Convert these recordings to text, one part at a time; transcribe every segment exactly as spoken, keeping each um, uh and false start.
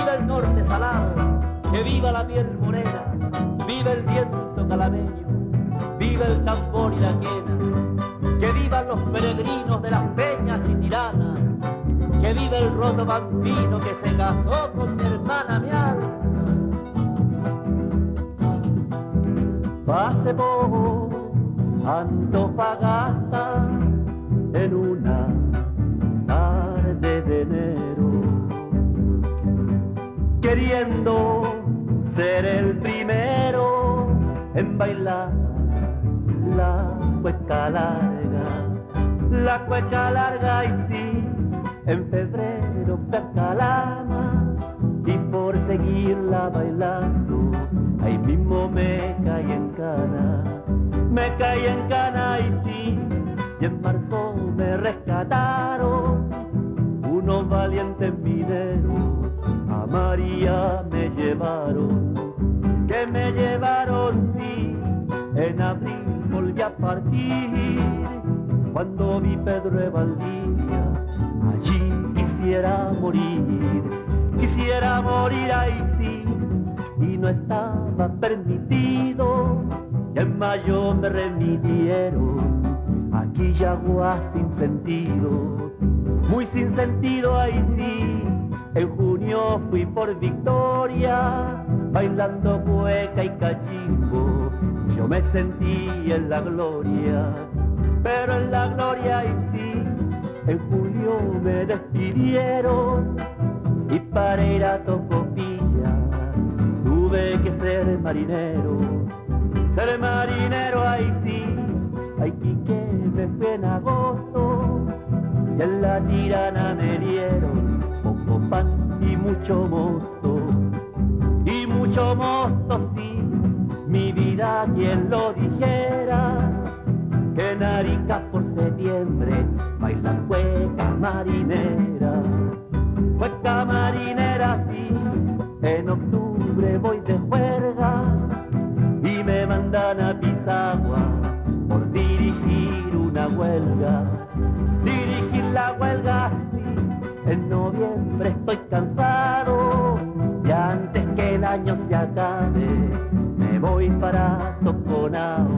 viva el norte salado, que viva la piel morena, viva el viento calameño, viva el tambor y la quena, que vivan los peregrinos de las peñas y tiranas, que viva el roto bambino que se casó con mi hermana mi alma. Pasé por Antofagasta en una tarde de enero, queriendo ser el primero en bailar la cueca larga, la cueca larga y sí, en febrero fui a Calama y por seguirla bailando, ahí mismo me caí en cana, me caí en cana y sí, y en marzo me rescataron unos valientes mineros, a María me llevaron, que me llevaron sí, en abril volví a partir, cuando vi Pedro de Valdivia, allí quisiera morir, quisiera morir ahí sí, y no estaba permitido, y en mayo me remitieron, aquí Yaguas sin sentido, muy sin sentido ahí sí, en junio fui por Victoria, bailando cueca y cachimbo, yo me sentí en la gloria, pero en la gloria ahí sí, en julio me despidieron, y para ir a Tocopilla tuve que ser marinero, ser marinero ahí sí, ay Quique me fue en agosto, y en la Tirana me dieron poco pan y mucho mosto, y mucho mosto sí, mi vida quien lo dijera, que en Arica por septiembre bailan cueca marinera, cueca marinera sí, en octubre voy de juerga y me mandan a Pisagua por dirigir una huelga, dirigir la huelga sí, en noviembre estoy cansado y antes que el año se acabe me voy para Toconao,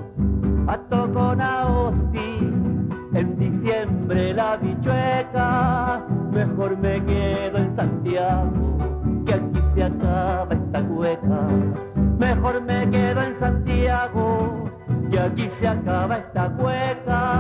a Toconao sí, en diciembre la bichueca, mejor me quedo en Santiago, que aquí se acaba esta cueca, mejor me quedo en Santiago, que aquí se acaba esta cueca.